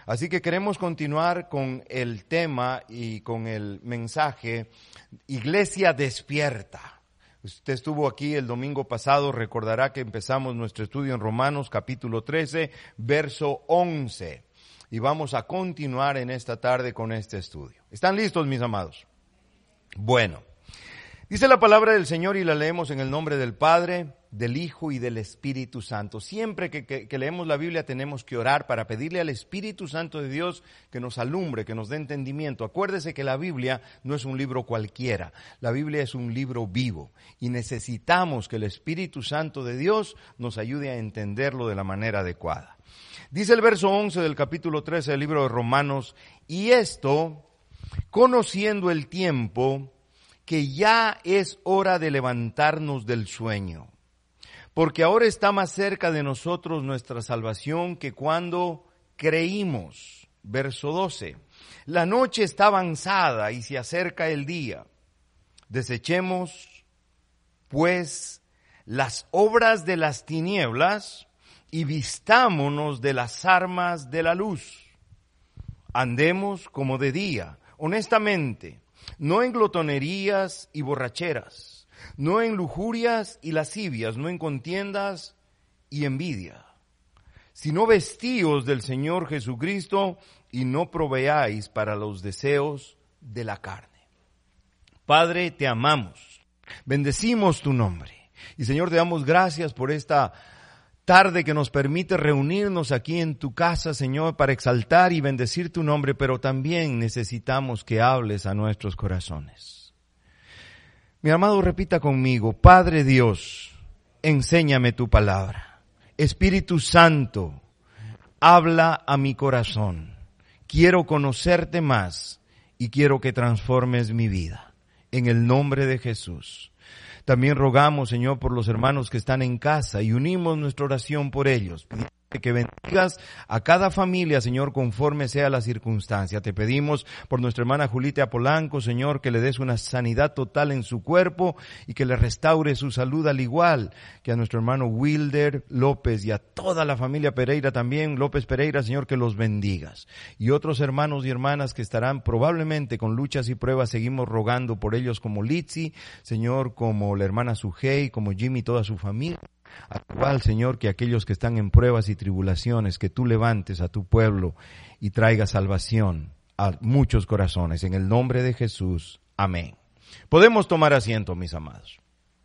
Así que queremos continuar con el tema y con el mensaje Iglesia despierta. Usted estuvo aquí el domingo pasado, recordará que empezamos nuestro estudio en Romanos capítulo 13, verso 11. Y vamos a continuar en esta tarde con este estudio. ¿Están listos, mis amados? Bueno, dice la palabra del Señor y la leemos en el nombre del Padre, del Hijo y del Espíritu Santo. Siempre que leemos la Biblia tenemos que orar para pedirle al Espíritu Santo de Dios que nos alumbre, que nos dé entendimiento. Acuérdese que la Biblia no es un libro cualquiera, la Biblia es un libro vivo y necesitamos que el Espíritu Santo de Dios nos ayude a entenderlo de la manera adecuada. Dice el verso 11 del capítulo 13 del libro de Romanos, y esto, conociendo el tiempo, que ya es hora de levantarnos del sueño, porque ahora está más cerca de nosotros nuestra salvación que cuando creímos. Verso 12, la noche está avanzada y se acerca el día. Desechemos, pues, las obras de las tinieblas y vistámonos de las armas de la luz. Andemos como de día, honestamente, no en glotonerías y borracheras, no en lujurias y lascivias, no en contiendas y envidia, sino vestíos del Señor Jesucristo y no proveáis para los deseos de la carne. Padre, te amamos, bendecimos tu nombre y Señor, te damos gracias por esta tarde que nos permite reunirnos aquí en tu casa, Señor, para exaltar y bendecir tu nombre, pero también necesitamos que hables a nuestros corazones. Mi amado, repita conmigo: Padre Dios, enséñame tu palabra. Espíritu Santo, habla a mi corazón. Quiero conocerte más y quiero que transformes mi vida. En el nombre de Jesús. También rogamos, Señor, por los hermanos que están en casa y unimos nuestra oración por ellos. Que bendigas a cada familia, Señor, conforme sea la circunstancia. Te pedimos por nuestra hermana Julita Polanco, Señor, que le des una sanidad total en su cuerpo y que le restaure su salud, al igual que a nuestro hermano Wilder López y a toda la familia Pereira también, López Pereira, Señor, que los bendigas. Y otros hermanos y hermanas que estarán probablemente con luchas y pruebas, seguimos rogando por ellos, como Litsi, Señor, como la hermana Sujei, como Jimmy y toda su familia. Actual, Señor, que aquellos que están en pruebas y tribulaciones, que tú levantes a tu pueblo y traigas salvación a muchos corazones. En el nombre de Jesús. Amén. Podemos tomar asiento, mis amados.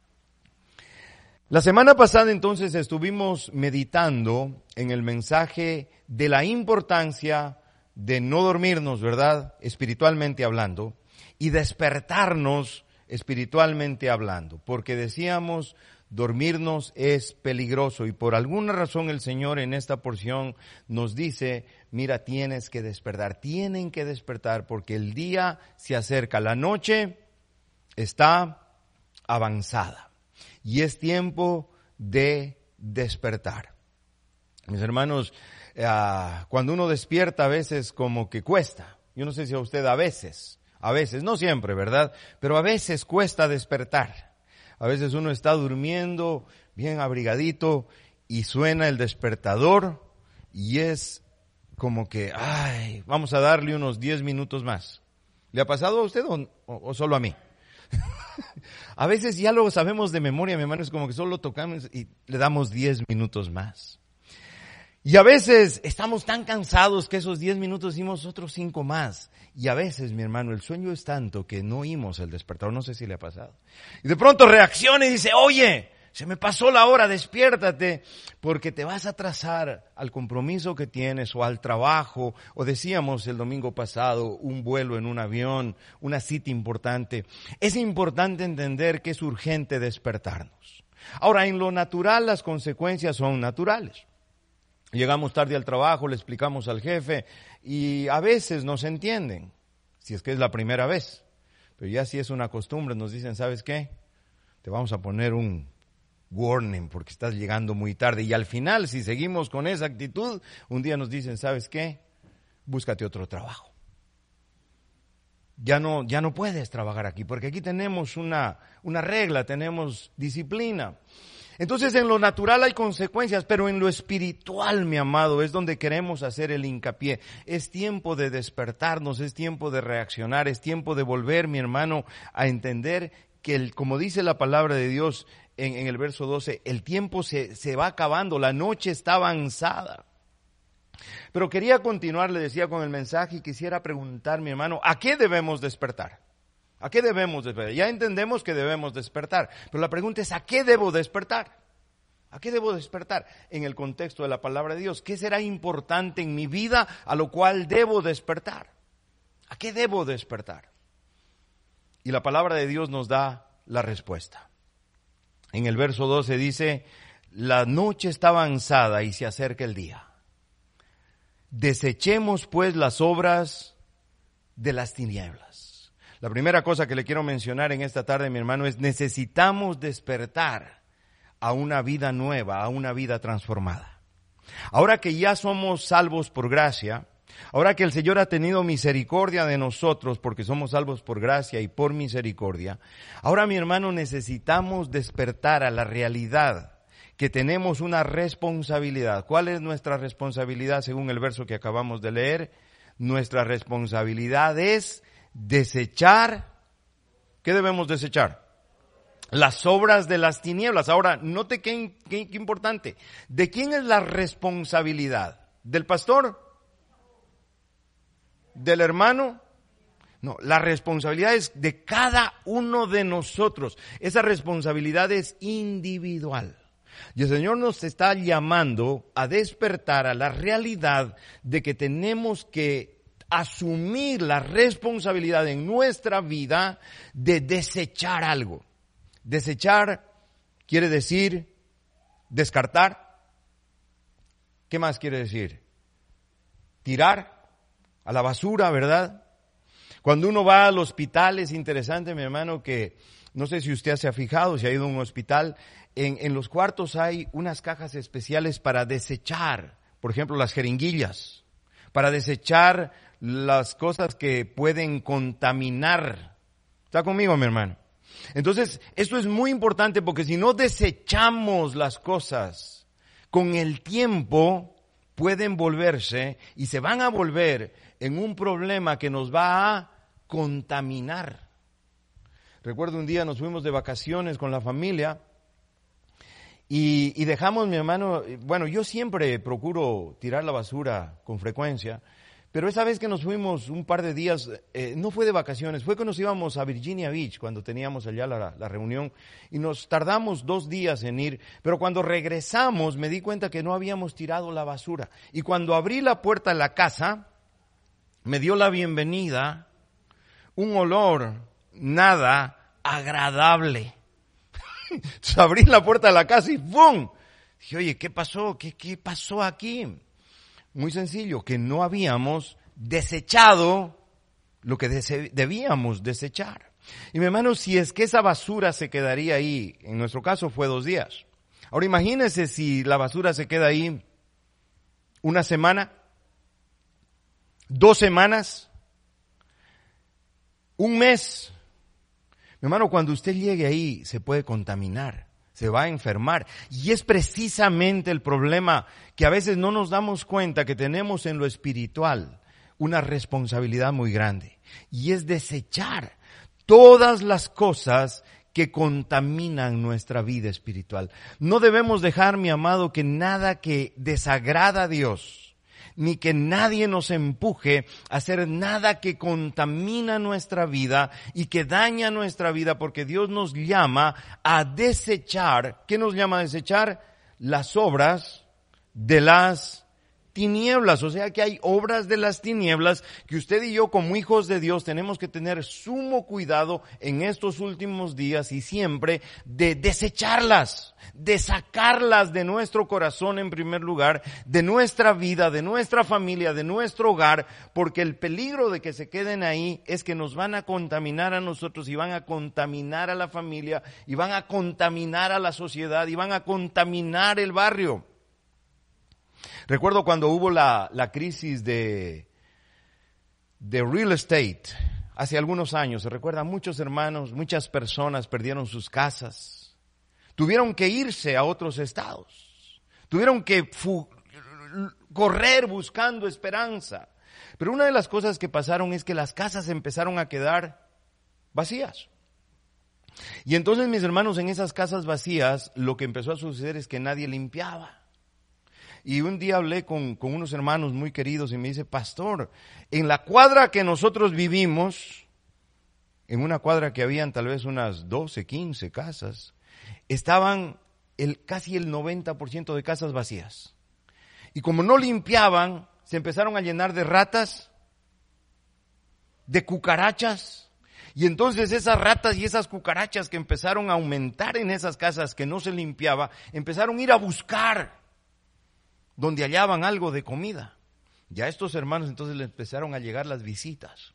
La semana pasada entonces estuvimos meditando en el mensaje de la importancia de no dormirnos, ¿verdad? Espiritualmente hablando, y despertarnos espiritualmente hablando, porque decíamos, dormirnos es peligroso y por alguna razón el Señor en esta porción nos dice, mira, tienes que despertar, tienen que despertar porque el día se acerca, la noche está avanzada y es tiempo de despertar. Mis hermanos, cuando uno despierta a veces como que cuesta, yo no sé si a usted a veces, no siempre, ¿verdad? Pero a veces cuesta despertar. A veces uno está durmiendo bien abrigadito y suena el despertador y es como que, ay, vamos a darle unos 10 minutos más. ¿Le ha pasado a usted o solo a mí? A veces ya lo sabemos de memoria, mi hermano, es como que solo tocamos y le damos 10 minutos más. Y a veces estamos tan cansados que esos 10 minutos hicimos otros 5 más. Y a veces, mi hermano, el sueño es tanto que no oímos el despertador. No sé si le ha pasado. Y de pronto reacciona y dice, oye, se me pasó la hora, despiértate, porque te vas a atrasar al compromiso que tienes o al trabajo. O decíamos el domingo pasado, un vuelo en un avión, una cita importante. Es importante entender que es urgente despertarnos. Ahora, en lo natural las consecuencias son naturales. Llegamos tarde al trabajo, le explicamos al jefe y a veces nos entienden, si es que es la primera vez. Pero ya si es una costumbre nos dicen, ¿sabes qué? Te vamos a poner un warning porque estás llegando muy tarde. Y al final, si seguimos con esa actitud, un día nos dicen, ¿sabes qué? Búscate otro trabajo. Ya no puedes trabajar aquí porque aquí tenemos una regla, tenemos disciplina. Entonces en lo natural hay consecuencias, pero en lo espiritual, mi amado, es donde queremos hacer el hincapié. Es tiempo de despertarnos, es tiempo de reaccionar, es tiempo de volver, mi hermano, a entender que como dice la palabra de Dios en el verso 12, el tiempo se va acabando, la noche está avanzada. Pero quería continuar, le decía, con el mensaje y quisiera preguntar, mi hermano, ¿a qué debemos despertar? ¿A qué debemos despertar? Ya entendemos que debemos despertar, pero la pregunta es, ¿a qué debo despertar? ¿A qué debo despertar? En el contexto de la palabra de Dios, ¿qué será importante en mi vida a lo cual debo despertar? ¿A qué debo despertar? Y la palabra de Dios nos da la respuesta. En el verso 12 dice, la noche está avanzada y se acerca el día. Desechemos pues las obras de las tinieblas. La primera cosa que le quiero mencionar en esta tarde, mi hermano, es necesitamos despertar a una vida nueva, a una vida transformada. Ahora que ya somos salvos por gracia, ahora que el Señor ha tenido misericordia de nosotros, porque somos salvos por gracia y por misericordia, ahora, mi hermano, necesitamos despertar a la realidad que tenemos una responsabilidad. ¿Cuál es nuestra responsabilidad según el verso que acabamos de leer? Nuestra responsabilidad es desechar. ¿Qué debemos desechar? Las obras de las tinieblas. Ahora, note qué importante. ¿De quién es la responsabilidad? ¿Del pastor? ¿Del hermano? No, la responsabilidad es de cada uno de nosotros. Esa responsabilidad es individual. Y el Señor nos está llamando a despertar a la realidad de que tenemos que asumir la responsabilidad en nuestra vida de desechar algo. Desechar quiere decir descartar. ¿Qué más quiere decir? Tirar a la basura, ¿verdad? Cuando uno va al hospital es interesante, mi hermano, que no sé si usted se ha fijado, si ha ido a un hospital, en los cuartos hay unas cajas especiales para desechar, por ejemplo, las jeringuillas, para desechar las cosas que pueden contaminar. ¿Está conmigo, mi hermano? Entonces, esto es muy importante porque si no desechamos las cosas, con el tiempo pueden volverse y se van a volver en un problema que nos va a contaminar. Recuerdo un día nos fuimos de vacaciones con la familia y dejamos, mi hermano, bueno, yo siempre procuro tirar la basura con frecuencia, pero esa vez que nos fuimos un par de días, no fue de vacaciones, fue que nos íbamos a Virginia Beach cuando teníamos allá la reunión y nos tardamos 2 días en ir, pero cuando regresamos me di cuenta que no habíamos tirado la basura y cuando abrí la puerta de la casa me dio la bienvenida un olor nada agradable. Entonces abrí la puerta de la casa y ¡bum! Dije, oye, ¿qué pasó? ¿Qué pasó aquí? Muy sencillo, que no habíamos desechado lo que debíamos desechar. Y mi hermano, si es que esa basura se quedaría ahí, en nuestro caso fue 2 días. Ahora imagínese si la basura se queda ahí 1 semana, 2 semanas, 1 mes. Mi hermano, cuando usted llegue ahí se puede contaminar, se va a enfermar. Y es precisamente el problema que a veces no nos damos cuenta que tenemos en lo espiritual una responsabilidad muy grande. Y es desechar todas las cosas que contaminan nuestra vida espiritual. No debemos dejar, mi amado, que nada que desagrada a Dios, ni que nadie nos empuje a hacer nada que contamina nuestra vida y que daña nuestra vida, porque Dios nos llama a desechar. ¿Qué nos llama a desechar? Las obras de las tinieblas. O sea que hay obras de las tinieblas que usted y yo como hijos de Dios tenemos que tener sumo cuidado en estos últimos días y siempre de desecharlas, de sacarlas de nuestro corazón en primer lugar, de nuestra vida, de nuestra familia, de nuestro hogar, porque el peligro de que se queden ahí es que nos van a contaminar a nosotros y van a contaminar a la familia y van a contaminar a la sociedad y van a contaminar el barrio. Recuerdo cuando hubo la crisis de real estate hace algunos años. Se recuerda, muchos hermanos, muchas personas perdieron sus casas, Tuvieron que irse a otros estados. Tuvieron que correr buscando esperanza. Pero una de las cosas que pasaron es que las casas empezaron a quedar vacías. Y entonces, mis hermanos, en esas casas vacías, lo que empezó a suceder es que nadie limpiaba. Y un día hablé con unos hermanos muy queridos y me dice, pastor, en la cuadra que nosotros vivimos, en una cuadra que habían tal vez unas 12, 15 casas, estaban casi el 90% de casas vacías. Y como no limpiaban, se empezaron a llenar de ratas, de cucarachas. Y entonces esas ratas y esas cucarachas que empezaron a aumentar en esas casas que no se limpiaba, empezaron a ir a buscar donde hallaban algo de comida. Ya a estos hermanos entonces les empezaron a llegar las visitas.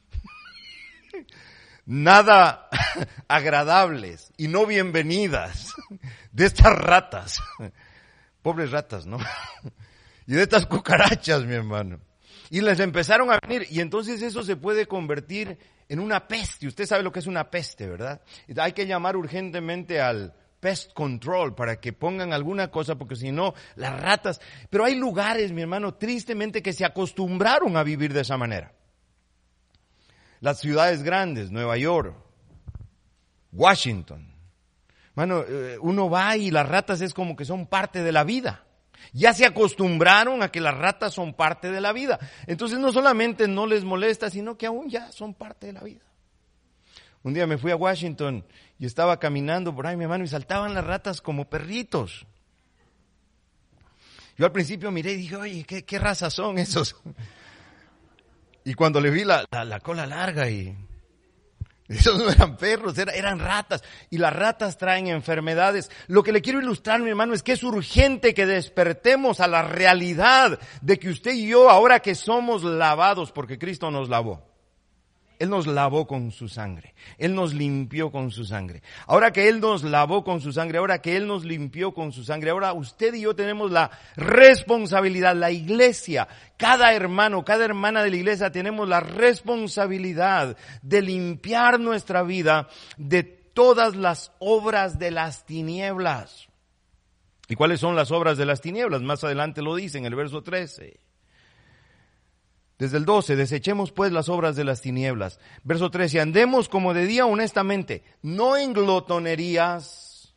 Nada agradables y no bienvenidas de estas ratas. Pobres ratas, ¿no? Y de estas cucarachas, mi hermano. Y les empezaron a venir, y entonces eso se puede convertir en una peste. Usted sabe lo que es una peste, ¿verdad? Hay que llamar urgentemente al pest control para que pongan alguna cosa, porque si no, las ratas. Pero hay lugares, mi hermano, tristemente que se acostumbraron a vivir de esa manera. Las ciudades grandes, Nueva York, Washington. Hermano, uno va y las ratas es como que son parte de la vida. Ya se acostumbraron a que las ratas son parte de la vida. Entonces no solamente no les molesta, sino que aún ya son parte de la vida. Un día me fui a Washington y estaba caminando por ahí, mi hermano, y saltaban las ratas como perritos. Yo al principio miré y dije, oye, ¿qué raza son esos? Y cuando le vi la cola larga y esos no eran perros, eran ratas. Y las ratas traen enfermedades. Lo que le quiero ilustrar, mi hermano, es que es urgente que despertemos a la realidad de que usted y yo, ahora que somos lavados, porque Cristo nos lavó. Él nos lavó con su sangre. Él nos limpió con su sangre. Ahora que Él nos lavó con su sangre, ahora que Él nos limpió con su sangre, ahora usted y yo tenemos la responsabilidad, la iglesia, cada hermano, cada hermana de la iglesia tenemos la responsabilidad de limpiar nuestra vida de todas las obras de las tinieblas. ¿Y cuáles son las obras de las tinieblas? Más adelante lo dice en el verso 13. Desde el 12, desechemos pues las obras de las tinieblas. Verso 13, andemos como de día honestamente, no en glotonerías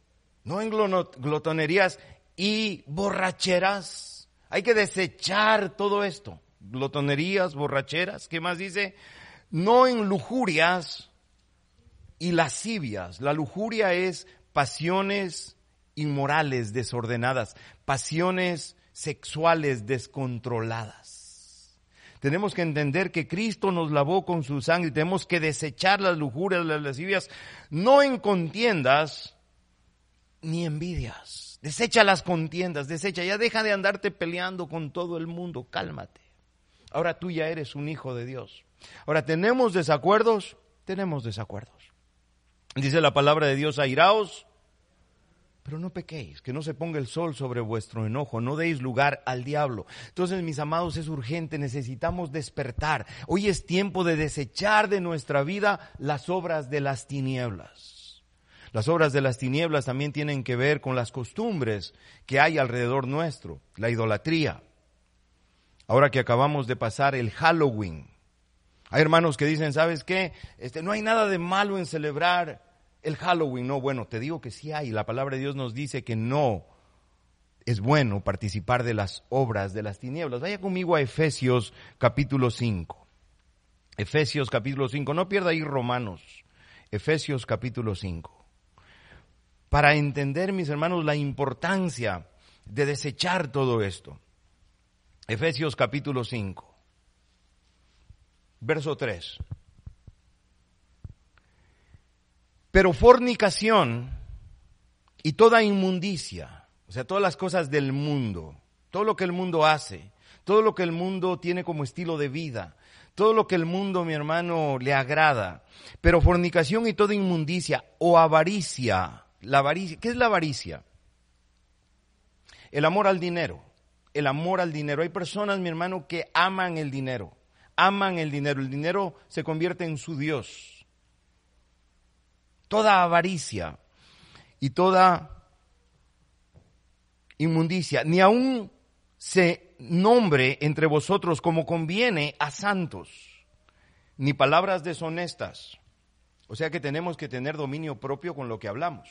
y borracheras. Hay que desechar todo esto. Glotonerías, borracheras, ¿qué más dice? No en lujurias y lascivias. La lujuria es pasiones inmorales, desordenadas, pasiones sexuales descontroladas. Tenemos que entender que Cristo nos lavó con su sangre. Tenemos que desechar las lujurias, las lascivias, no en contiendas ni envidias. Desecha las contiendas, ya deja de andarte peleando con todo el mundo, cálmate. Ahora tú ya eres un hijo de Dios. Ahora, ¿tenemos desacuerdos? Tenemos desacuerdos. Dice la palabra de Dios, airaos, pero no pequéis, que no se ponga el sol sobre vuestro enojo, no deis lugar al diablo. Entonces, mis amados, es urgente, necesitamos despertar. Hoy es tiempo de desechar de nuestra vida las obras de las tinieblas. Las obras de las tinieblas también tienen que ver con las costumbres que hay alrededor nuestro, la idolatría. Ahora que acabamos de pasar el Halloween, hay hermanos que dicen, ¿sabes qué? No hay nada de malo en celebrar el Halloween. No, bueno, te digo que sí hay. La palabra de Dios nos dice que no es bueno participar de las obras de las tinieblas. Vaya conmigo a Efesios capítulo 5. Efesios capítulo 5. No pierda ahí Romanos. Efesios capítulo 5. Para entender, mis hermanos, la importancia de desechar todo esto. Efesios capítulo 5. Verso 3. Pero fornicación y toda inmundicia, o sea, todas las cosas del mundo, todo lo que el mundo hace, todo lo que el mundo tiene como estilo de vida, todo lo que el mundo, mi hermano, le agrada. Pero fornicación y toda inmundicia o avaricia. La avaricia, ¿qué es la avaricia? El amor al dinero. El amor al dinero. Hay personas, mi hermano, que aman el dinero. Aman el dinero. El dinero se convierte en su Dios. Toda avaricia. y toda inmundicia, ni aun se nombre entre vosotros como conviene a santos, ni palabras deshonestas. O sea que tenemos que tener dominio propio con lo que hablamos.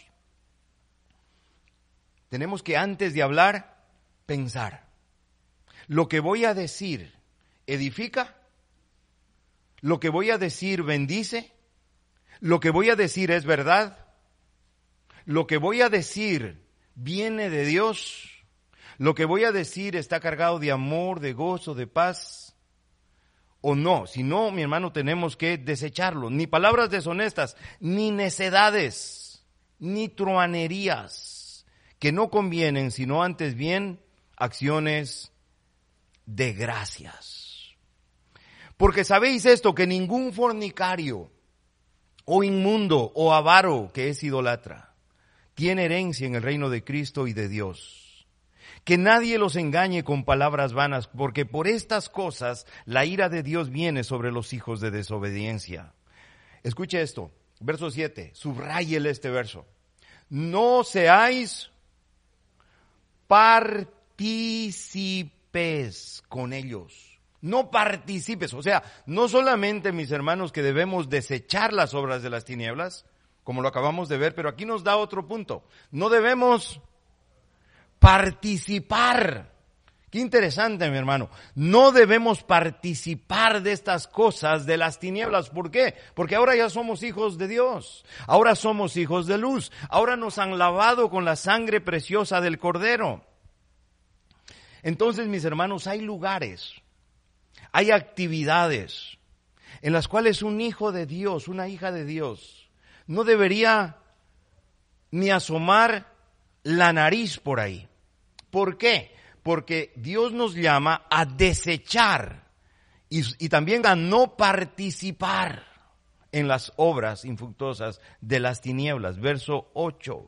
Tenemos que antes de hablar, pensar. Lo que voy a decir, ¿edifica? ¿Lo que voy a decir bendice? ¿Lo que voy a decir es verdad? ¿Lo que voy a decir viene de Dios? ¿Lo que voy a decir está cargado de amor, de gozo, de paz? ¿O no? Si no, mi hermano, tenemos que desecharlo. Ni palabras deshonestas, ni necedades, ni truanerías, que no convienen, sino antes bien acciones de gracias. Porque sabéis esto, que ningún fornicario, o inmundo, o avaro, que es idolatra, tiene herencia en el reino de Cristo y de Dios. Que nadie los engañe con palabras vanas, porque por estas cosas la ira de Dios viene sobre los hijos de desobediencia. Escuche esto, verso 7, subráyele este verso. No seáis partícipes con ellos. No participes, o sea, no solamente, mis hermanos, que debemos desechar las obras de las tinieblas, como lo acabamos de ver, pero aquí nos da otro punto. No debemos participar. Qué interesante, mi hermano. No debemos participar de estas cosas de las tinieblas. ¿Por qué? Porque ahora ya somos hijos de Dios. Ahora somos hijos de luz. Ahora nos han lavado con la sangre preciosa del Cordero. Entonces, mis hermanos, hay lugares, hay actividades en las cuales un hijo de Dios, una hija de Dios, no debería ni asomar la nariz por ahí. ¿Por qué? Porque Dios nos llama a desechar y también a no participar en las obras infructuosas de las tinieblas. Verso 8.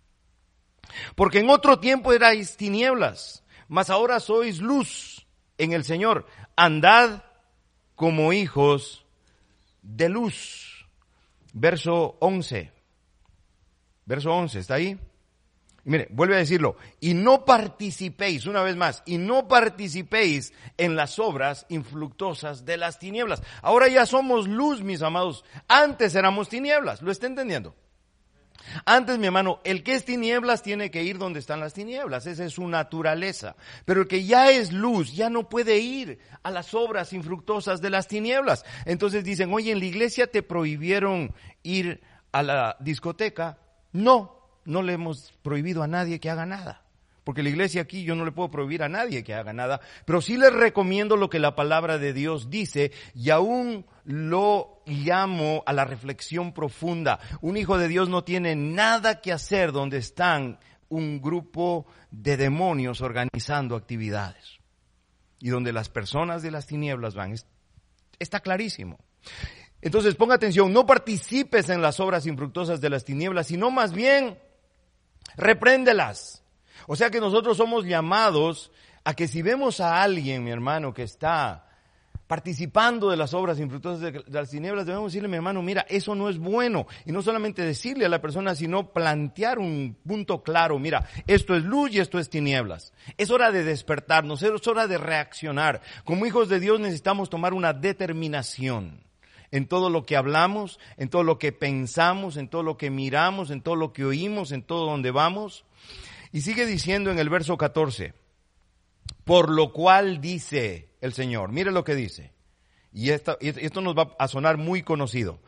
Porque en otro tiempo erais tinieblas, mas ahora sois luz en el Señor. Andad como hijos de luz. Verso 11. Verso 11, ¿está ahí? Y mire, vuelve a decirlo, y no participéis, una vez más, y no participéis en las obras infructuosas de las tinieblas. Ahora ya somos luz, mis amados. Antes éramos tinieblas, ¿lo está entendiendo? Antes, mi hermano, el que es tinieblas tiene que ir donde están las tinieblas, esa es su naturaleza. Pero el que ya es luz, ya no puede ir a las obras infructuosas de las tinieblas. Entonces dicen, oye, en la iglesia te prohibieron ir a la discoteca. No le hemos prohibido a nadie que haga nada. Porque la iglesia aquí yo no le puedo prohibir a nadie que haga nada. Pero sí les recomiendo lo que la palabra de Dios dice y aún lo llamo a la reflexión profunda. Un hijo de Dios no tiene nada que hacer donde están un grupo de demonios organizando actividades. Y donde las personas de las tinieblas van. Está clarísimo. Entonces ponga atención, no participes en las obras infructuosas de las tinieblas, sino más bien repréndelas. O sea que nosotros somos llamados a que si vemos a alguien, mi hermano, que está participando de las obras infructuosas de las tinieblas, debemos decirle, mi hermano, mira, eso no es bueno. Y no solamente decirle a la persona, sino plantear un punto claro. Mira, esto es luz y esto es tinieblas. Es hora de despertarnos, es hora de reaccionar. Como hijos de Dios necesitamos tomar una determinación en todo lo que hablamos, en todo lo que pensamos, en todo lo que miramos, en todo lo que oímos, en todo donde vamos. Y sigue diciendo en el verso 14, por lo cual dice el Señor, mire lo que dice, y esto nos va a sonar muy conocido,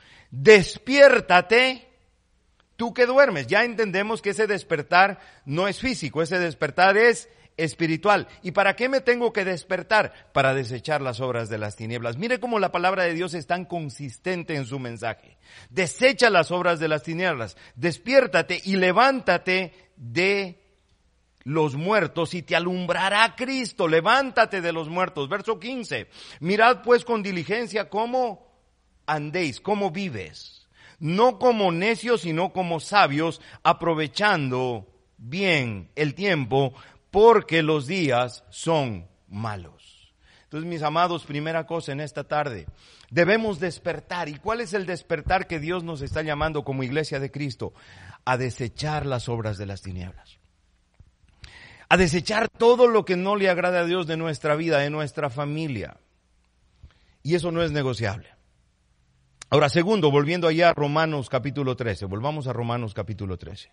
despiértate tú que duermes. Ya entendemos que ese despertar no es físico, ese despertar es espiritual. ¿Y para qué me tengo que despertar? Para desechar las obras de las tinieblas. Mire cómo la palabra de Dios es tan consistente en su mensaje. Desecha las obras de las tinieblas, despiértate y levántate de los muertos y te alumbrará Cristo. Levántate de los muertos. Verso 15. Mirad pues con diligencia cómo andéis, cómo vives. No como necios, sino como sabios, aprovechando bien el tiempo, porque los días son malos. Entonces, mis amados, primera cosa en esta tarde, debemos despertar. ¿Y cuál es el despertar que Dios nos está llamando como iglesia de Cristo? A desechar las obras de las tinieblas. A desechar todo lo que no le agrada a Dios de nuestra vida, de nuestra familia. Y eso no es negociable. Ahora, segundo, volviendo allá a Romanos capítulo 13. Volvamos a Romanos capítulo 13.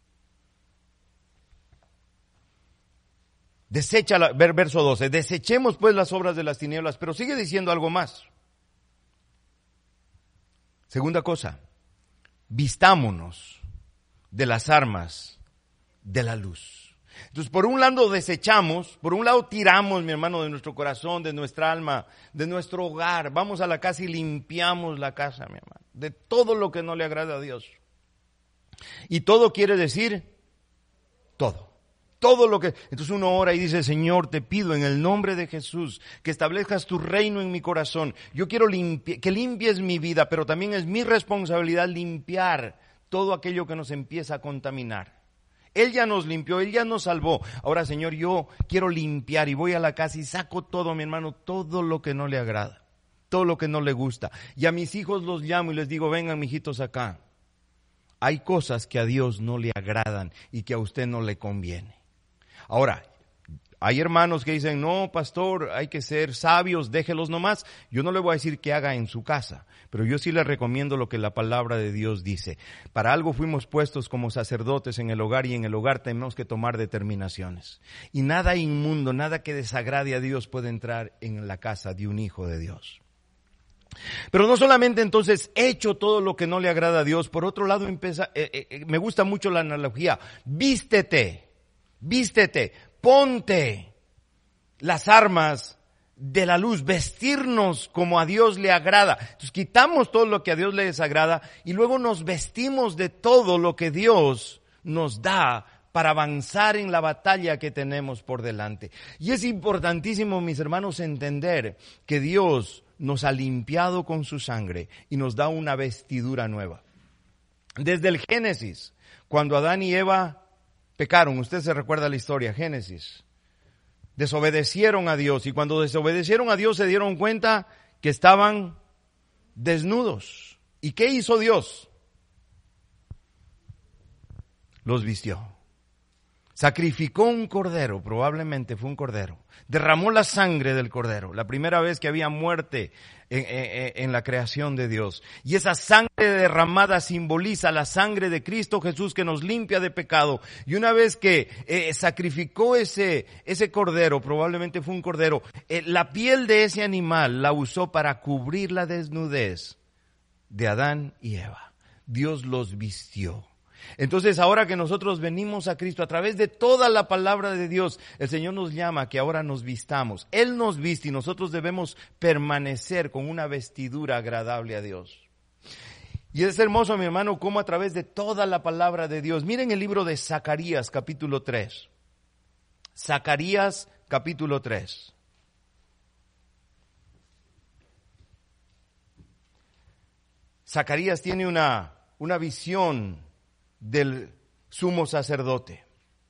Verso 12. Desechemos pues las obras de las tinieblas, pero sigue diciendo algo más. Segunda cosa, vistámonos de las armas de la luz. Entonces, por un lado desechamos, por un lado tiramos, mi hermano, de nuestro corazón, de nuestra alma, de nuestro hogar. Vamos a la casa y limpiamos la casa, mi hermano, de todo lo que no le agrada a Dios. Y todo quiere decir todo. Todo lo que... Entonces uno ora y dice, Señor, te pido en el nombre de Jesús que establezcas tu reino en mi corazón. Yo quiero que limpies mi vida, pero también es mi responsabilidad limpiar todo aquello que nos empieza a contaminar. Él ya nos limpió, Él ya nos salvó. Ahora, Señor, yo quiero limpiar y voy a la casa y saco todo, mi hermano, todo lo que no le agrada, todo lo que no le gusta. Y a mis hijos los llamo y les digo, vengan, mijitos, acá. Hay cosas que a Dios no le agradan y que a usted no le conviene. Ahora, hay hermanos que dicen, no, pastor, hay que ser sabios, déjelos nomás. Yo no le voy a decir que haga en su casa, pero yo sí le recomiendo lo que la palabra de Dios dice. Para algo fuimos puestos como sacerdotes en el hogar, y en el hogar tenemos que tomar determinaciones. Y nada inmundo, nada que desagrade a Dios puede entrar en la casa de un hijo de Dios. Pero no solamente entonces hecho todo lo que no le agrada a Dios, por otro lado me gusta mucho la analogía, vístete, ponte las armas de la luz, vestirnos como a Dios le agrada. Entonces quitamos todo lo que a Dios le desagrada y luego nos vestimos de todo lo que Dios nos da para avanzar en la batalla que tenemos por delante. Y es importantísimo, mis hermanos, entender que Dios nos ha limpiado con su sangre y nos da una vestidura nueva. Desde el Génesis, cuando Adán y Eva pecaron, usted se recuerda la historia, Génesis. Desobedecieron a Dios y cuando desobedecieron a Dios se dieron cuenta que estaban desnudos. ¿Y qué hizo Dios? Los vistió. Sacrificó un cordero, probablemente fue un cordero. Derramó la sangre del cordero, la primera vez que había muerte en la creación de Dios. Y esa sangre derramada simboliza la sangre de Cristo Jesús que nos limpia de pecado. Y una vez que sacrificó ese cordero, probablemente fue un cordero, la piel de ese animal la usó para cubrir la desnudez de Adán y Eva. Dios los vistió. Entonces, ahora que nosotros venimos a Cristo a través de toda la palabra de Dios, el Señor nos llama a que ahora nos vistamos. Él nos viste y nosotros debemos permanecer con una vestidura agradable a Dios. Y es hermoso, mi hermano, cómo a través de toda la palabra de Dios. Miren el libro de Zacarías, capítulo 3. Zacarías, capítulo 3. Zacarías tiene una visión del sumo sacerdote.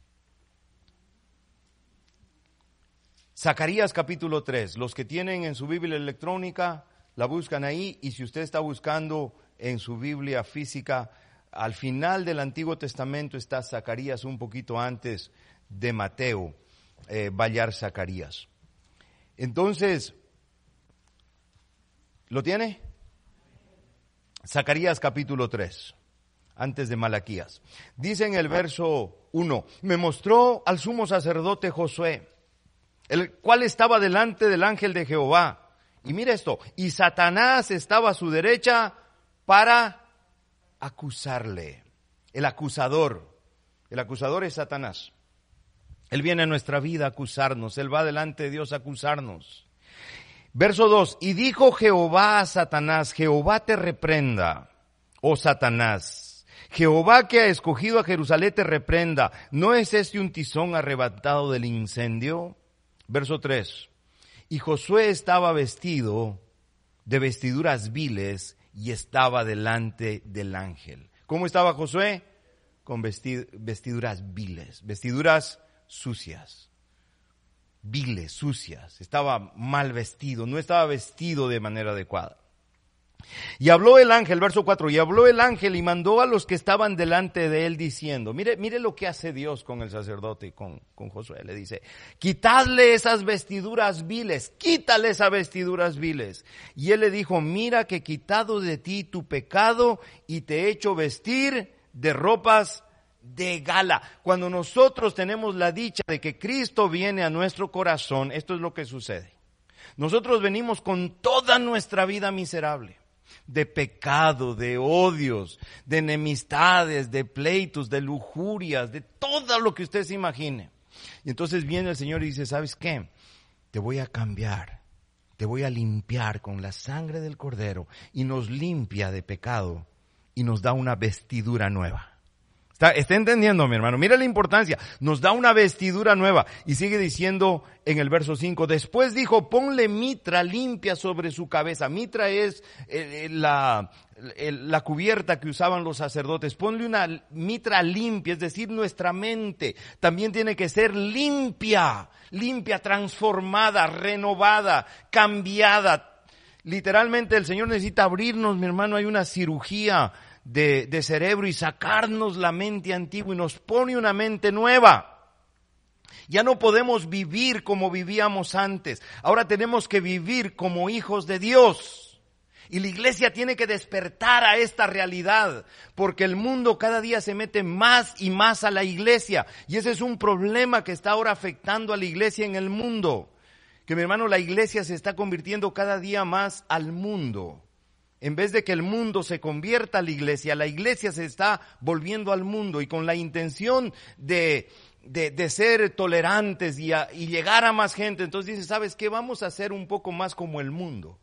Zacarías capítulo 3. Los que tienen en su Biblia electrónica, la buscan ahí. Y si usted está buscando en su Biblia física, al final del Antiguo Testamento está Zacarías, un poquito antes de Mateo, va a hallar Zacarías. Entonces, ¿lo tiene? Zacarías capítulo 3. Antes de Malaquías. Dice en el verso 1, me mostró al sumo sacerdote Josué, el cual estaba delante del ángel de Jehová. Y mire esto, y Satanás estaba a su derecha para acusarle. El acusador es Satanás. Él viene a nuestra vida a acusarnos, él va delante de Dios a acusarnos. Verso 2, y dijo Jehová a Satanás, Jehová te reprenda, oh Satanás. Jehová que ha escogido a Jerusalén te reprenda. ¿No es este un tizón arrebatado del incendio? Verso 3. Y Josué estaba vestido de vestiduras viles y estaba delante del ángel. ¿Cómo estaba Josué? Con vestiduras viles, vestiduras sucias. viles, sucias, estaba mal vestido, no estaba vestido de manera adecuada. Y habló el ángel, verso 4, y habló el ángel y mandó a los que estaban delante de él diciendo, mire lo que hace Dios con el sacerdote y con Josué. Le dice, quitadle esas vestiduras viles, quítale esas vestiduras viles. Y él le dijo, mira que he quitado de ti tu pecado y te he hecho vestir de ropas de gala. Cuando nosotros tenemos la dicha de que Cristo viene a nuestro corazón, esto es lo que sucede. Nosotros venimos con toda nuestra vida miserable, de pecado, de odios, de enemistades, de pleitos, de lujurias, de todo lo que usted se imagine. Y entonces viene el Señor y dice, ¿sabes qué? Te voy a cambiar, te voy a limpiar con la sangre del Cordero, y nos limpia de pecado y nos da una vestidura nueva. ¿Está entendiendo, mi hermano? Mira la importancia. Nos da una vestidura nueva. Y sigue diciendo en el verso 5, después dijo, ponle mitra limpia sobre su cabeza. Mitra es la cubierta que usaban los sacerdotes. Ponle una mitra limpia, es decir, nuestra mente también tiene que ser limpia, transformada, renovada, cambiada. Literalmente el Señor necesita abrirnos, mi hermano, hay una cirugía de cerebro y sacarnos la mente antigua y nos pone una mente nueva. Ya no podemos vivir como vivíamos antes. Ahora tenemos que vivir como hijos de Dios. Y la iglesia tiene que despertar a esta realidad, porque el mundo cada día se mete más y más a la iglesia. Y ese es un problema que está ahora afectando a la iglesia en el mundo. Que mi hermano, la iglesia se está convirtiendo cada día más al mundo. En vez de que el mundo se convierta a la iglesia se está volviendo al mundo, y con la intención de ser tolerantes y llegar a más gente. Entonces dice, ¿sabes qué? Vamos a ser un poco más como el mundo.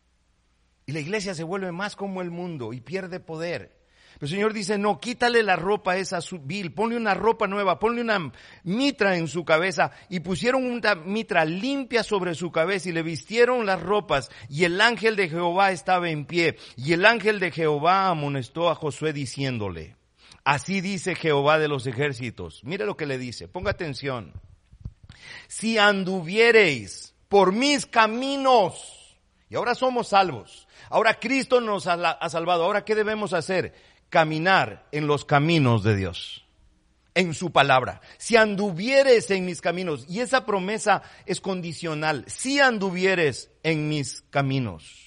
Y la iglesia se vuelve más como el mundo y pierde poder. Pero el Señor dice, no, quítale la ropa esa vil, ponle una ropa nueva, ponle una mitra en su cabeza. Y pusieron una mitra limpia sobre su cabeza y le vistieron las ropas. Y el ángel de Jehová estaba en pie. Y el ángel de Jehová amonestó a Josué diciéndole, así dice Jehová de los ejércitos. Mire lo que le dice, ponga atención. Si anduviereis por mis caminos, y ahora somos salvos, ahora Cristo nos ha salvado, ahora ¿qué debemos hacer? Caminar en los caminos de Dios, en su palabra. Si anduvieres en mis caminos, y esa promesa es condicional, si anduvieres en mis caminos.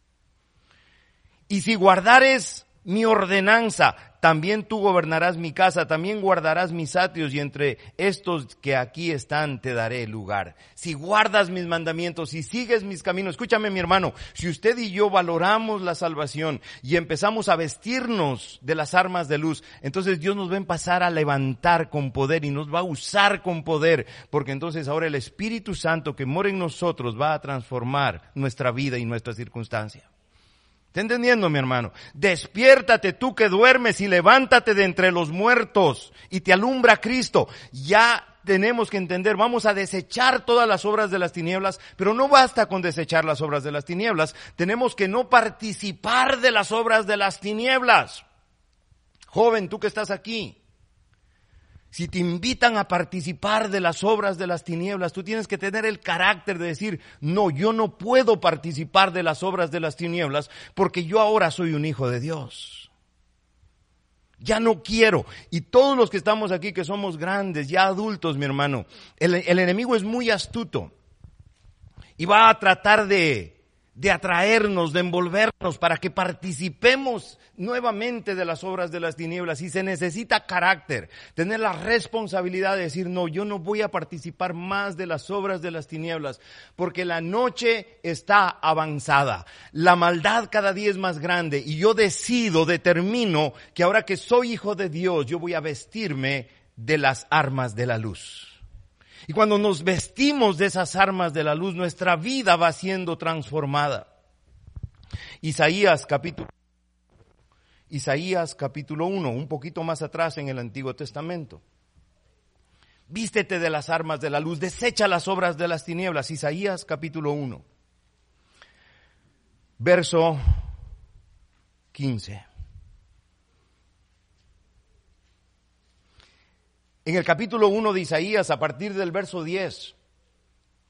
Y si guardares mi ordenanza, también tú gobernarás mi casa, también guardarás mis atrios, y entre estos que aquí están te daré lugar. Si guardas mis mandamientos y sigues mis caminos, escúchame mi hermano, si usted y yo valoramos la salvación y empezamos a vestirnos de las armas de luz, entonces Dios nos va a empezar a levantar con poder y nos va a usar con poder, porque entonces ahora el Espíritu Santo que mora en nosotros va a transformar nuestra vida y nuestra circunstancia. ¿Está entendiendo, mi hermano? Despiértate tú que duermes y levántate de entre los muertos y te alumbra Cristo. Ya tenemos que entender, vamos a desechar todas las obras de las tinieblas, pero no basta con desechar las obras de las tinieblas, tenemos que no participar de las obras de las tinieblas. Joven, tú que estás aquí, si te invitan a participar de las obras de las tinieblas, tú tienes que tener el carácter de decir, no, yo no puedo participar de las obras de las tinieblas porque yo ahora soy un hijo de Dios. Ya no quiero. Y todos los que estamos aquí, que somos grandes, ya adultos, mi hermano, el enemigo es muy astuto y va a tratar de atraernos, de envolvernos para que participemos nuevamente de las obras de las tinieblas. Y se necesita carácter, tener la responsabilidad de decir, no, yo no voy a participar más de las obras de las tinieblas, porque la noche está avanzada, la maldad cada día es más grande, y yo determino que ahora que soy hijo de Dios, yo voy a vestirme de las armas de la luz. Y cuando nos vestimos de esas armas de la luz, nuestra vida va siendo transformada. Isaías capítulo 1, un poquito más atrás en el Antiguo Testamento. Vístete de las armas de la luz, desecha las obras de las tinieblas. Isaías capítulo 1, verso 15. En el capítulo 1 de Isaías, a partir del verso 10,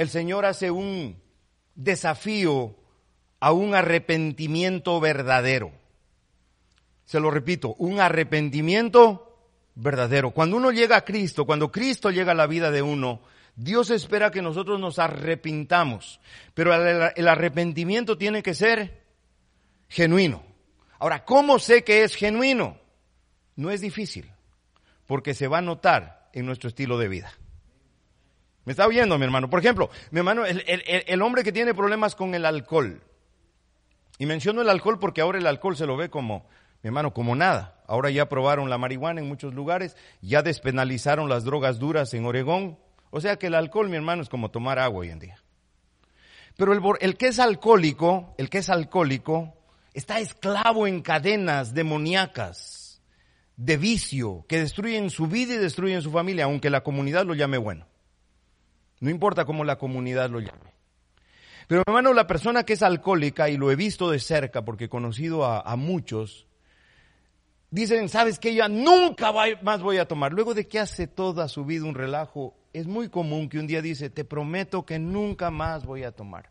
el Señor hace un desafío a un arrepentimiento verdadero. Se lo repito, un arrepentimiento verdadero. Cuando uno llega a Cristo, cuando Cristo llega a la vida de uno, Dios espera que nosotros nos arrepintamos, pero el arrepentimiento tiene que ser genuino. Ahora, ¿cómo sé que es genuino? No es difícil, porque se va a notar en nuestro estilo de vida. ¿Me está oyendo, mi hermano? Por ejemplo, mi hermano, el hombre que tiene problemas con el alcohol, y menciono el alcohol porque ahora el alcohol se lo ve como, mi hermano, como nada. Ahora ya aprobaron la marihuana en muchos lugares, ya despenalizaron las drogas duras en Oregón. O sea que el alcohol, mi hermano, es como tomar agua hoy en día. Pero el que es alcohólico, está esclavo en cadenas demoníacas de vicio que destruyen su vida y destruyen su familia, aunque la comunidad lo llame bueno. No importa cómo la comunidad lo llame. Pero hermano, la persona que es alcohólica, y lo he visto de cerca porque he conocido a muchos, dicen, ¿sabes qué? Ya nunca más voy a tomar. Luego de que hace toda su vida un relajo, es muy común que un día dice, te prometo que nunca más voy a tomar.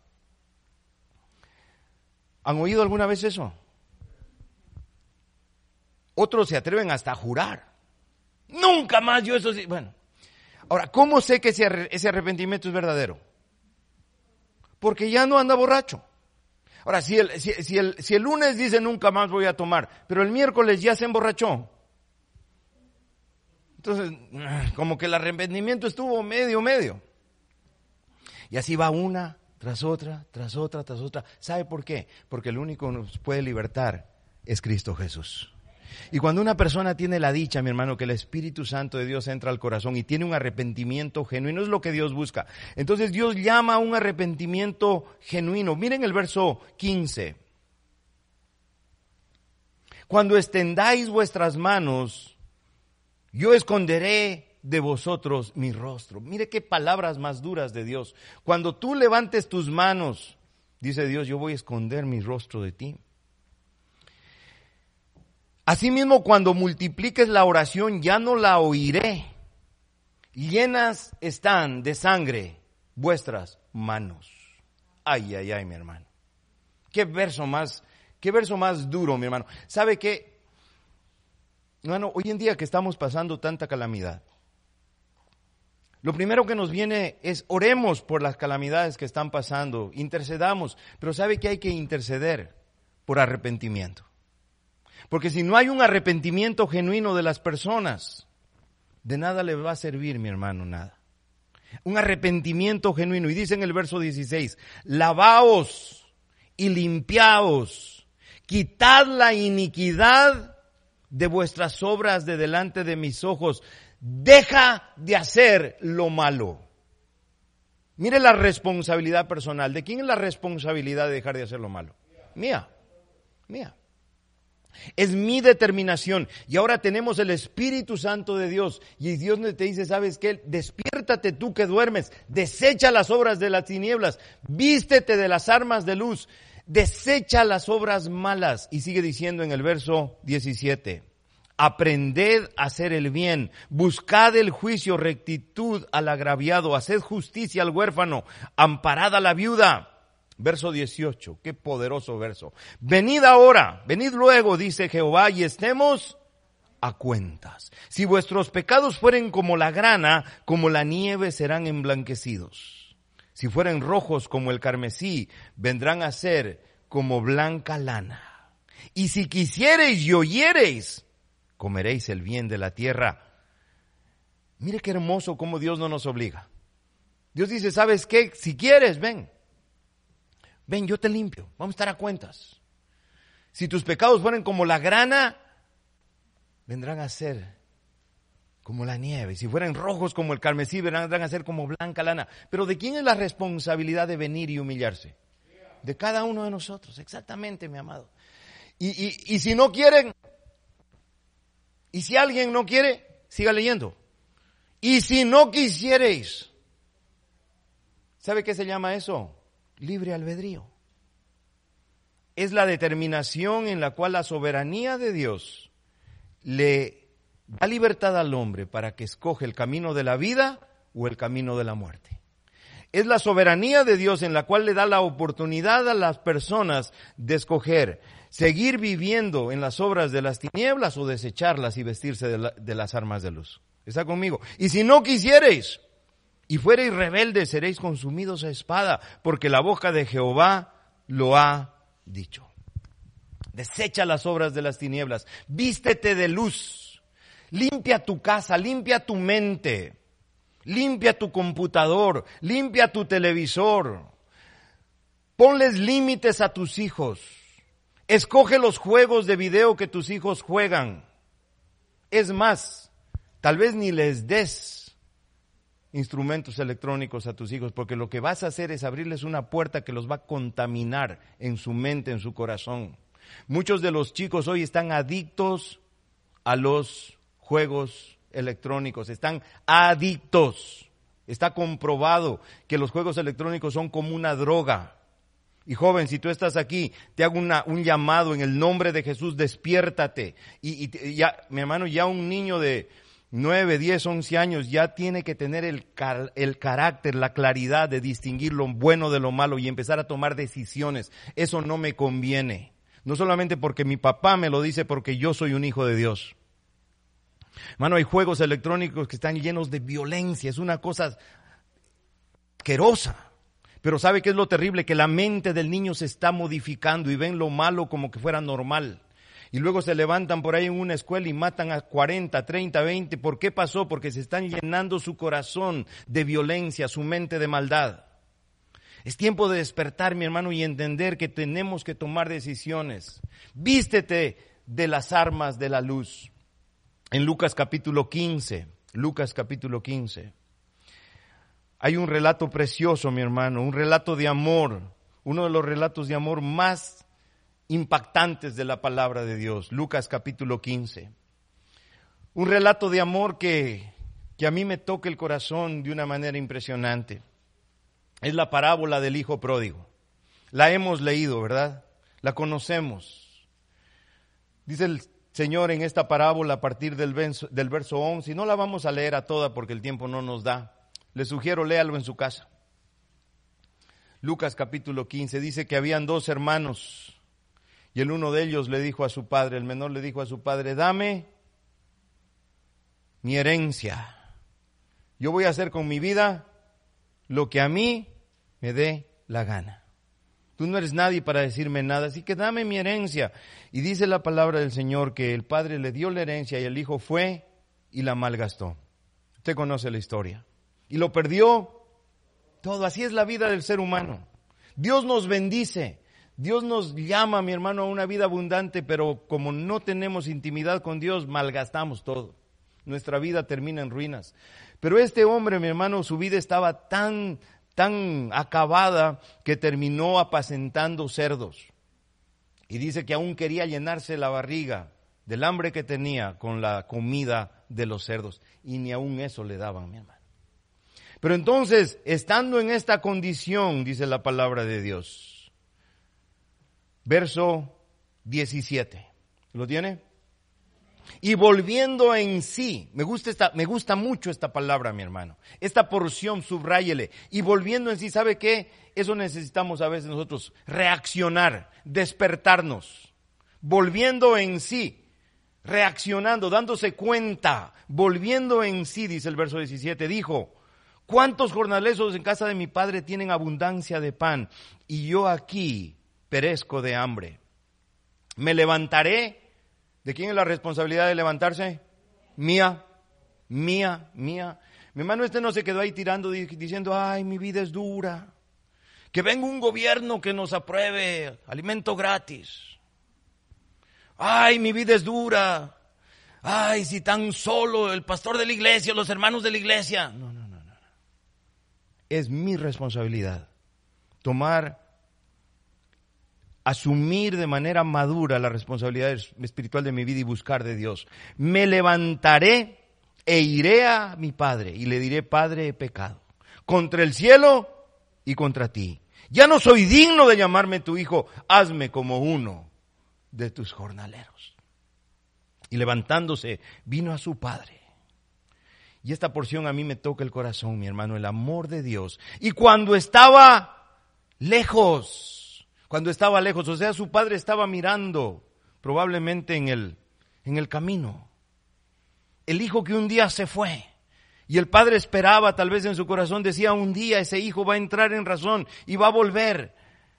¿Han oído alguna vez eso? Otros se atreven hasta a jurar. Nunca más yo eso sí. Bueno, ahora, ¿cómo sé que ese arrepentimiento es verdadero? Porque ya no anda borracho. Ahora, si el lunes dice nunca más voy a tomar, pero el miércoles ya se emborrachó. Entonces, como que el arrepentimiento estuvo medio. Y así va una tras otra. ¿Sabe por qué? Porque el único que nos puede libertar es Cristo Jesús. Y cuando una persona tiene la dicha, mi hermano, que el Espíritu Santo de Dios entra al corazón y tiene un arrepentimiento genuino, es lo que Dios busca. Entonces Dios llama a un arrepentimiento genuino. Miren el verso 15. Cuando extendáis vuestras manos, yo esconderé de vosotros mi rostro. Mire qué palabras más duras de Dios. Cuando tú levantes tus manos, dice Dios, yo voy a esconder mi rostro de ti. Asimismo, cuando multipliques la oración, ya no la oiré. Llenas están de sangre vuestras manos. Ay, mi hermano. Qué verso más duro, mi hermano. ¿Sabe qué? Hermano, hoy en día que estamos pasando tanta calamidad, lo primero que nos viene es oremos por las calamidades que están pasando, intercedamos, pero ¿sabe que hay que interceder por arrepentimiento? Porque si no hay un arrepentimiento genuino de las personas, de nada le va a servir, mi hermano, nada. Un arrepentimiento genuino. Y dice en el verso 16, lavaos y limpiaos, quitad la iniquidad de vuestras obras de delante de mis ojos. Deja de hacer lo malo. Mire la responsabilidad personal. ¿De quién es la responsabilidad de dejar de hacer lo malo? Mía. Es mi determinación. Y ahora tenemos el Espíritu Santo de Dios. Y Dios te dice, ¿sabes qué? Despiértate tú que duermes. Desecha las obras de las tinieblas. Vístete de las armas de luz. Desecha las obras malas. Y sigue diciendo en el verso 17. Aprended a hacer el bien. Buscad el juicio, rectitud al agraviado. Haced justicia al huérfano. Amparad a la viuda. Verso 18, qué poderoso verso. Venid ahora, venid luego, dice Jehová, y estemos a cuentas. Si vuestros pecados fueren como la grana, como la nieve serán emblanquecidos. Si fueren rojos como el carmesí, vendrán a ser como blanca lana. Y si quisiereis y oyereis, comeréis el bien de la tierra. Mire qué hermoso cómo Dios no nos obliga. Dios dice, ¿sabes qué? Si quieres, ven, yo te limpio, vamos a estar a cuentas. Si tus pecados fueren como la grana, vendrán a ser como la nieve. Si fueran rojos como el carmesí, vendrán a ser como blanca lana. Pero ¿de quién es la responsabilidad de venir y humillarse? De cada uno de nosotros, exactamente, mi amado. Y si no quieren, y si alguien no quiere, siga leyendo. Y si no quisiereis, ¿sabe qué se llama eso? Libre albedrío. Es la determinación en la cual la soberanía de Dios le da libertad al hombre para que escoge el camino de la vida o el camino de la muerte. Es la soberanía de Dios en la cual le da la oportunidad a las personas de escoger seguir viviendo en las obras de las tinieblas o desecharlas y vestirse de las armas de luz. ¿Está conmigo? Y si no quisiereis y fuereis rebeldes, seréis consumidos a espada, porque la boca de Jehová lo ha dicho. Desecha las obras de las tinieblas, vístete de luz, limpia tu casa, limpia tu mente, limpia tu computador, limpia tu televisor, ponles límites a tus hijos, escoge los juegos de video que tus hijos juegan. Es más, tal vez ni les des instrumentos electrónicos a tus hijos, porque lo que vas a hacer es abrirles una puerta que los va a contaminar en su mente, en su corazón. Muchos de los chicos hoy están adictos a los juegos electrónicos, están adictos. Está comprobado que los juegos electrónicos son como una droga. Y joven, si tú estás aquí, te hago un llamado en el nombre de Jesús, despiértate. Y ya, mi hermano, ya un niño de 9, 10, 11 años ya tiene que tener el carácter, la claridad de distinguir lo bueno de lo malo y empezar a tomar decisiones. Eso no me conviene. No solamente porque mi papá me lo dice, porque yo soy un hijo de Dios. Hermano, hay juegos electrónicos que están llenos de violencia. Es una cosa asquerosa. Pero ¿sabe qué es lo terrible? Que la mente del niño se está modificando y ven lo malo como que fuera normal. Y luego se levantan por ahí en una escuela y matan a 40, 30, 20. ¿Por qué pasó? Porque se están llenando su corazón de violencia, su mente de maldad. Es tiempo de despertar, mi hermano, y entender que tenemos que tomar decisiones. Vístete de las armas de la luz. En Lucas capítulo 15, hay un relato precioso, mi hermano, un relato de amor, uno de los relatos de amor más impactantes de la palabra de Dios. Lucas capítulo 15. Un relato de amor que a mí me toca el corazón de una manera impresionante. Es la parábola del hijo pródigo. La hemos leído, ¿verdad? La conocemos. Dice el Señor en esta parábola a partir del verso 11. Y no la vamos a leer a toda porque el tiempo no nos da. Les sugiero, léalo en su casa. Lucas capítulo 15 dice que habían 2 hermanos y el uno de ellos le dijo a su padre, el menor le dijo a su padre, dame mi herencia. Yo voy a hacer con mi vida lo que a mí me dé la gana. Tú no eres nadie para decirme nada, así que dame mi herencia. Y dice la palabra del Señor que el padre le dio la herencia y el hijo fue y la malgastó. Usted conoce la historia. Y lo perdió todo. Así es la vida del ser humano. Dios nos bendice. Dios nos llama, mi hermano, a una vida abundante, pero como no tenemos intimidad con Dios, malgastamos todo. Nuestra vida termina en ruinas. Pero este hombre, mi hermano, su vida estaba tan acabada que terminó apacentando cerdos. Y dice que aún quería llenarse la barriga del hambre que tenía con la comida de los cerdos. Y ni aún eso le daban, mi hermano. Pero entonces, estando en esta condición, dice la palabra de Dios, verso 17, ¿lo tiene? Y volviendo en sí, me gusta mucho esta palabra, mi hermano, esta porción, subráyele, y volviendo en sí, ¿sabe qué? Eso necesitamos a veces nosotros, reaccionar, despertarnos, volviendo en sí, reaccionando, dándose cuenta, volviendo en sí, dice el verso 17, dijo, ¿cuántos jornaleros en casa de mi padre tienen abundancia de pan? Y yo aquí perezco de hambre. Me levantaré. ¿De quién es la responsabilidad de levantarse? Mía. Mi hermano no se quedó ahí tirando diciendo, ay, mi vida es dura. Que venga un gobierno que nos apruebe alimento gratis. Ay, mi vida es dura. Ay, si tan solo el pastor de la iglesia, los hermanos de la iglesia. No. Es mi responsabilidad asumir de manera madura la responsabilidad espiritual de mi vida y buscar de Dios. Me levantaré e iré a mi padre y le diré, Padre, he pecado contra el cielo y contra ti. Ya no soy digno de llamarme tu hijo, hazme como uno de tus jornaleros. Y levantándose, vino a su padre. Y esta porción a mí me toca el corazón, mi hermano, el amor de Dios. Y cuando estaba lejos, o sea, su padre estaba mirando, probablemente en el camino. El hijo que un día se fue. Y el padre esperaba, tal vez en su corazón decía, un día ese hijo va a entrar en razón y va a volver.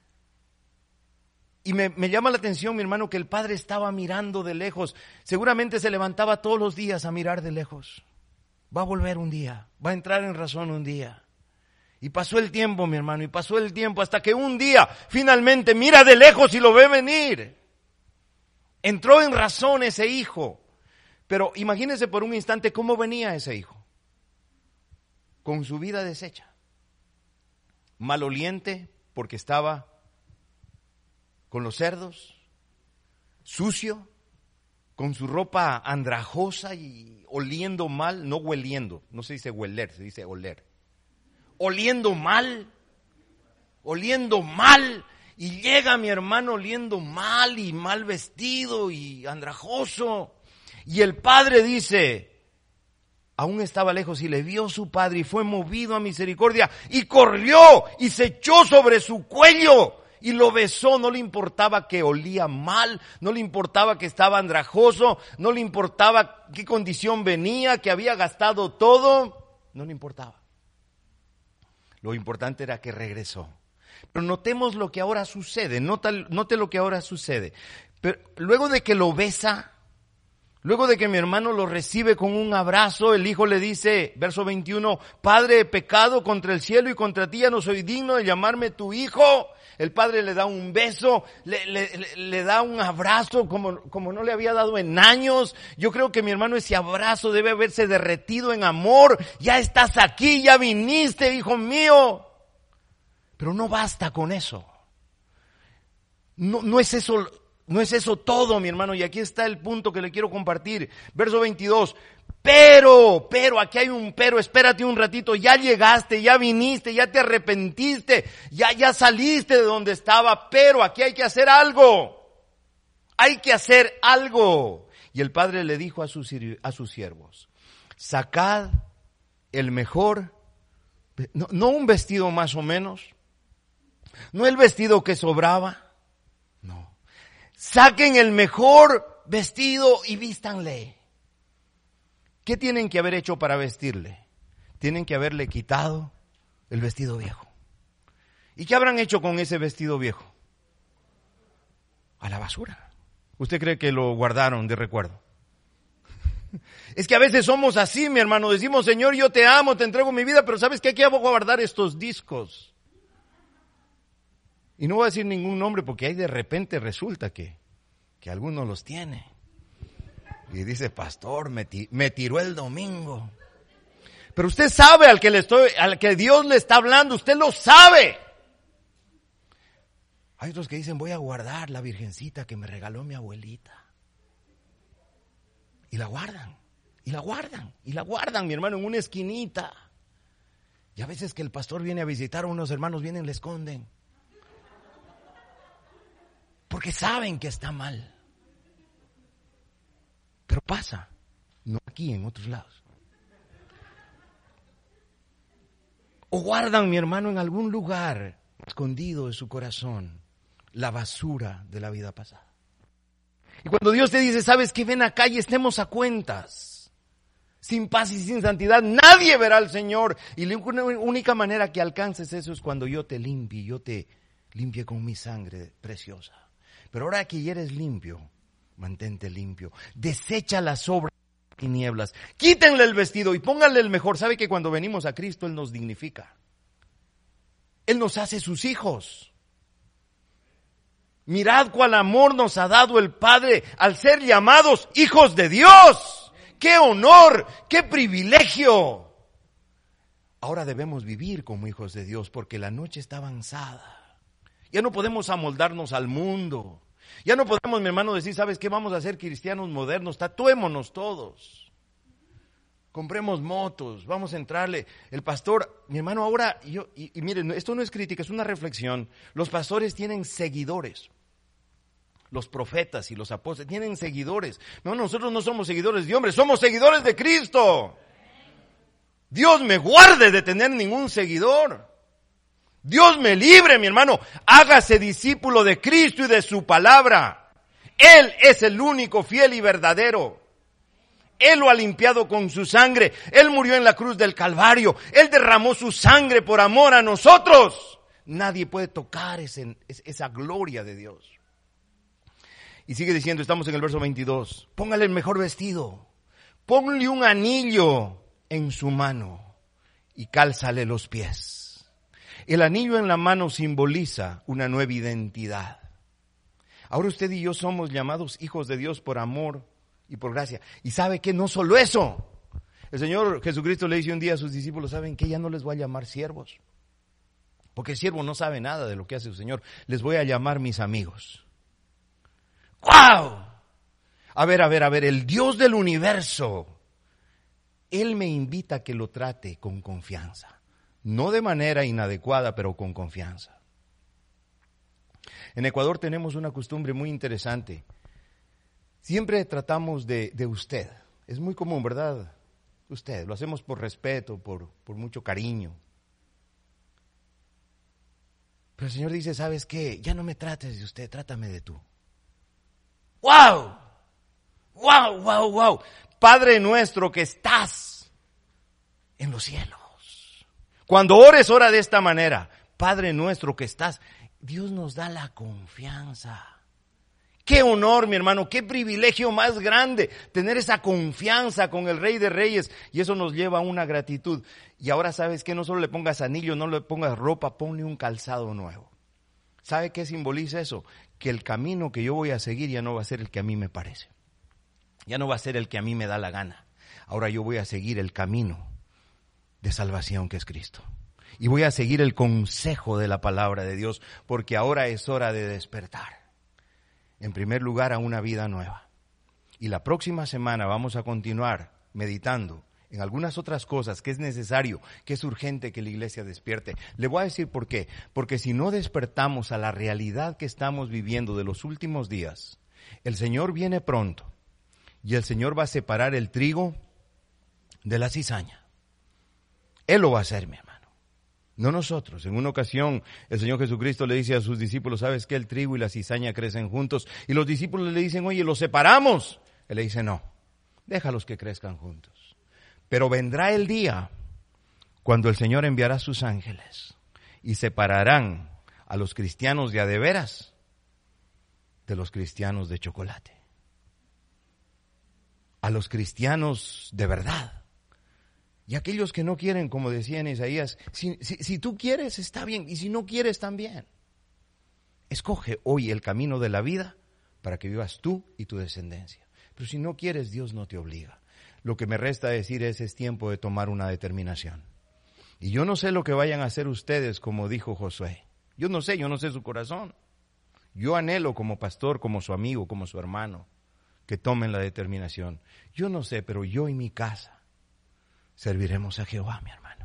Y me llama la atención, mi hermano, que el padre estaba mirando de lejos. Seguramente se levantaba todos los días a mirar de lejos. Va a volver un día, va a entrar en razón un día. Y pasó el tiempo, mi hermano, y pasó el tiempo hasta que un día finalmente mira de lejos y lo ve venir. Entró en razón ese hijo. Pero imagínense por un instante cómo venía ese hijo. Con su vida deshecha. Maloliente porque estaba con los cerdos, sucio, con su ropa andrajosa y oliendo mal, no hueliendo, no se dice hueler, se dice oler. Oliendo mal, y llega mi hermano oliendo mal y mal vestido y andrajoso. Y el padre dice, aún estaba lejos y le vio su padre y fue movido a misericordia y corrió y se echó sobre su cuello. Y lo besó, no le importaba que olía mal, no le importaba que estaba andrajoso, no le importaba qué condición venía, que había gastado todo, no le importaba. Lo importante era que regresó. Pero notemos lo que ahora sucede, note lo que ahora sucede. Pero luego de que lo besa, luego de que mi hermano lo recibe con un abrazo, el hijo le dice, verso 21, Padre, he pecado contra el cielo y contra ti, ya no soy digno de llamarme tu hijo. El padre le da un beso, le da un abrazo como no le había dado en años. Yo creo que mi hermano ese abrazo debe haberse derretido en amor. Ya estás aquí, ya viniste, hijo mío. Pero no basta con eso. No es eso. No es eso todo, mi hermano, y aquí está el punto que le quiero compartir. Verso 22, pero, aquí hay un pero, espérate un ratito, ya llegaste, ya viniste, ya te arrepentiste, ya saliste de donde estaba, pero aquí hay que hacer algo. Hay que hacer algo. Y el padre le dijo a sus siervos, sacad el mejor, no un vestido más o menos, no el vestido que sobraba. Saquen el mejor vestido y vístanle. ¿Qué tienen que haber hecho para vestirle? Tienen que haberle quitado el vestido viejo. ¿Y qué habrán hecho con ese vestido viejo? A la basura. ¿Usted cree que lo guardaron de recuerdo? Es que a veces somos así, mi hermano. Decimos, Señor, yo te amo, te entrego mi vida, pero ¿sabes qué? Aquí voy a guardar estos discos. Y no voy a decir ningún nombre porque ahí de repente resulta que alguno los tiene. Y dice, pastor, me tiró el domingo. Pero usted sabe al que Dios le está hablando, usted lo sabe. Hay otros que dicen, voy a guardar la virgencita que me regaló mi abuelita. Y la guardan, mi hermano, en una esquinita. Y a veces que el pastor viene a visitar a unos hermanos, vienen y le esconden. Porque saben que está mal. Pero pasa, no aquí, en otros lados. O guardan, mi hermano, en algún lugar escondido de su corazón la basura de la vida pasada. Y cuando Dios te dice, ¿sabes qué? Ven acá y estemos a cuentas. Sin paz y sin santidad nadie verá al Señor. Y la única manera que alcances eso es cuando yo te limpie, con mi sangre preciosa. Pero ahora que ya eres limpio, mantente limpio. Desecha las obras de tinieblas. Quítenle el vestido y pónganle el mejor. ¿Sabe que cuando venimos a Cristo Él nos dignifica? Él nos hace sus hijos. Mirad cuál amor nos ha dado el Padre al ser llamados hijos de Dios. ¡Qué honor! ¡Qué privilegio! Ahora debemos vivir como hijos de Dios porque la noche está avanzada. Ya no podemos amoldarnos al mundo. Ya no podemos, mi hermano, decir, ¿sabes qué? Vamos a ser cristianos modernos. Tatuémonos todos. Compremos motos. Vamos a entrarle. El pastor, mi hermano, ahora, y miren, esto no es crítica, es una reflexión. Los pastores tienen seguidores. Los profetas y los apóstoles tienen seguidores. No, nosotros no somos seguidores de hombres, somos seguidores de Cristo. Dios me guarde de tener ningún seguidor. Dios me libre, mi hermano. Hágase discípulo de Cristo y de su palabra. Él es el único fiel y verdadero. Él lo ha limpiado con su sangre. Él murió en la cruz del Calvario. Él derramó su sangre por amor a nosotros. Nadie puede tocar esa gloria de Dios. Y sigue diciendo, estamos en el verso 22. Póngale el mejor vestido. Ponle un anillo en su mano y cálzale los pies. El anillo en la mano simboliza una nueva identidad. Ahora usted y yo somos llamados hijos de Dios por amor y por gracia. Y sabe que no solo eso. El Señor Jesucristo le dice un día a sus discípulos, ¿saben qué? Ya no les voy a llamar siervos. Porque el siervo no sabe nada de lo que hace su Señor. Les voy a llamar mis amigos. ¡Wow! A ver, el Dios del universo, Él me invita a que lo trate con confianza. No de manera inadecuada, pero con confianza. En Ecuador tenemos una costumbre muy interesante. Siempre tratamos de usted. Es muy común, ¿verdad? Usted. Lo hacemos por respeto, por mucho cariño. Pero el Señor dice, ¿sabes qué? Ya no me trates de usted, trátame de tú. ¡Wow! ¡Wow, wow, wow! Padre nuestro que estás en los cielos. Cuando ores, ora de esta manera. Padre nuestro que estás. Dios nos da la confianza. Qué honor, mi hermano, qué privilegio más grande tener esa confianza con el Rey de Reyes. Y eso nos lleva a una gratitud. Y ahora sabes que no solo le pongas anillo, no le pongas ropa, ponle un calzado nuevo. ¿Sabe qué simboliza eso? Que el camino que yo voy a seguir ya no va a ser el que a mí me parece. Ya no va a ser el que a mí me da la gana. Ahora yo voy a seguir el camino de salvación que es Cristo. Y voy a seguir el consejo de la palabra de Dios, porque ahora es hora de despertar. En primer lugar, a una vida nueva. Y la próxima semana vamos a continuar meditando en algunas otras cosas que es necesario, que es urgente que la iglesia despierte. Le voy a decir por qué. Porque si no despertamos a la realidad que estamos viviendo de los últimos días, el Señor viene pronto y el Señor va a separar el trigo de la cizaña. Él lo va a hacer, mi hermano. No nosotros. En una ocasión el Señor Jesucristo le dice a sus discípulos, ¿sabes qué? El trigo y la cizaña crecen juntos. Y los discípulos le dicen, oye, ¿los separamos? Él le dice, no, déjalos que crezcan juntos. Pero vendrá el día cuando el Señor enviará a sus ángeles y separarán a los cristianos de a de veras de los cristianos de chocolate. A los cristianos de verdad. Y aquellos que no quieren, como decía en Isaías, si tú quieres está bien, y si no quieres también. Escoge hoy el camino de la vida para que vivas tú y tu descendencia. Pero si no quieres, Dios no te obliga. Lo que me resta decir es tiempo de tomar una determinación. Y yo no sé lo que vayan a hacer ustedes, como dijo Josué. Yo no sé su corazón. Yo anhelo como pastor, como su amigo, como su hermano, que tomen la determinación. Yo no sé, pero yo y mi casa serviremos a Jehová, mi hermano.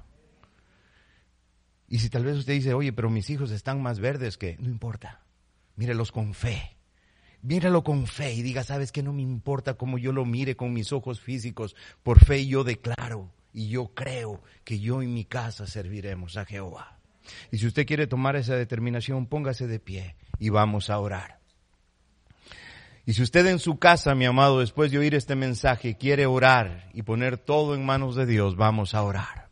Y si tal vez usted dice, oye, pero mis hijos están más verdes que... No importa, mírelos con fe. Míralo con fe y diga, ¿sabes qué? No me importa cómo yo lo mire con mis ojos físicos. Por fe yo declaro y yo creo que yo y mi casa serviremos a Jehová. Y si usted quiere tomar esa determinación, póngase de pie y vamos a orar. Y si usted en su casa, mi amado, después de oír este mensaje, quiere orar y poner todo en manos de Dios, vamos a orar.